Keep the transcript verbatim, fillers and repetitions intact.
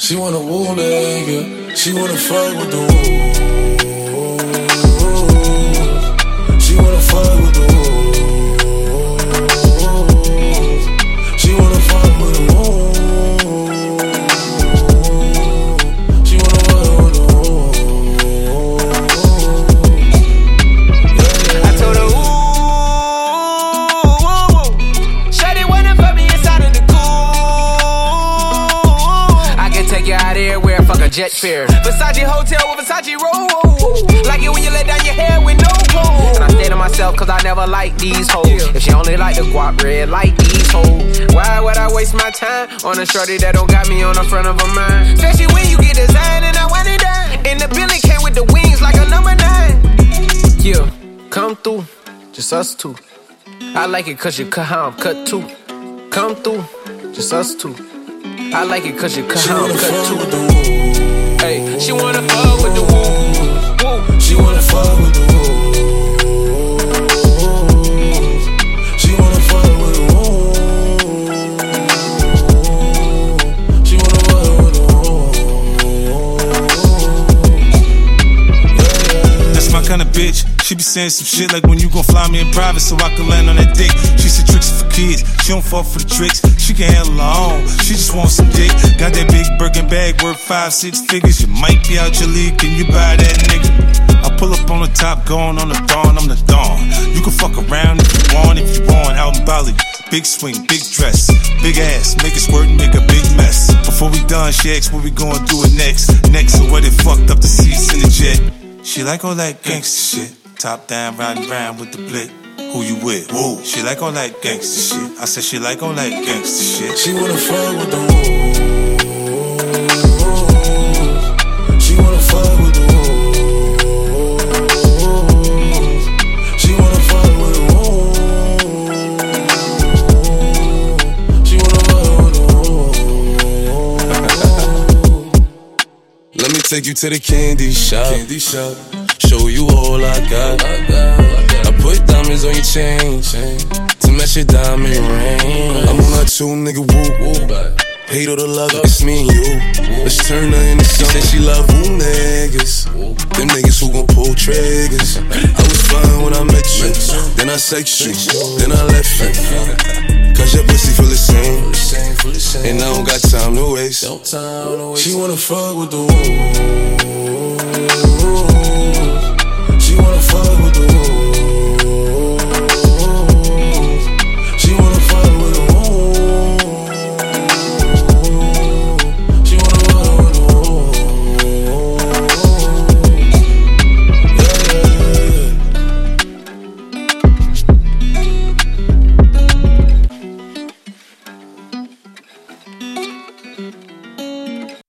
She wanna woo nigga. She wanna fuck with the woo. She wanna fuck with the woo. She wanna fuck with the woo. She wanna fuck with the woo. Yeah. I told her, ooh, ooh, ooh. Shawty wanna fuck me inside of the cool. I can take you out everywhere, fuck a jet fare. Versace hotel with Versace roll. Like it when you let down your hair with no clothes. And I stay to myself cause I never like these hoes. Yeah. If she only like the guap red, like these hoes. Why would I waste my time on a shorty that don't got me on the front of her mind? Especially when you get designed and I want it done. And the Billy came with the wings like a number nine. Yeah, come through, just us two. I like it cause you cut how I'm cut too. Come through, just us two. I like it cause you cut how I'm cut too. Hey, she wanna fuck with the woo. She wanna fuck with the woo. She wanna fuck with the woo. She wanna fuck with the woo. That's my kind of bitch. She be saying some shit like when you gon' fly me in private so I can land on that dick. She said tricks for kids. She don't fall for the tricks. She can handle her own. She just wants some dick. Got that big Birkin bag worth five, six figures. You might be out your league. Can you buy that nigga? I pull up on the top, going on the dawn. I'm the dawn. You can fuck around if you want, if you want. Out in Bali, big swing, big dress, big ass, make it squirt and make a big mess. Before we done, she asked what we gonna do it next. Next, so where they fucked up the seats in the jet. She like all that gangsta shit. Top down, riding round with the blick. Who you with? Woo. She like all that gangsta shit. I said she like all that gangsta shit. She wanna fuck with the woo. She wanna fuck with the woo. She wanna fuck with the woo. She wanna fuck with the woo. Let me take you to the candy shop. Candy shop. Show you all I got. I, got, I, got. I put diamonds on your chain, chain to match your diamond ring. I'm on that two nigga woo woo. Hate all the love, it's me and you. Let's turn her into something. She said she love woo niggas. Them niggas who gon' pull triggers. I was fine when I met you. Then I sex you. Then I left you. Cause your pussy feel the same. And I don't got time to waste. She wanna fuck with the woo.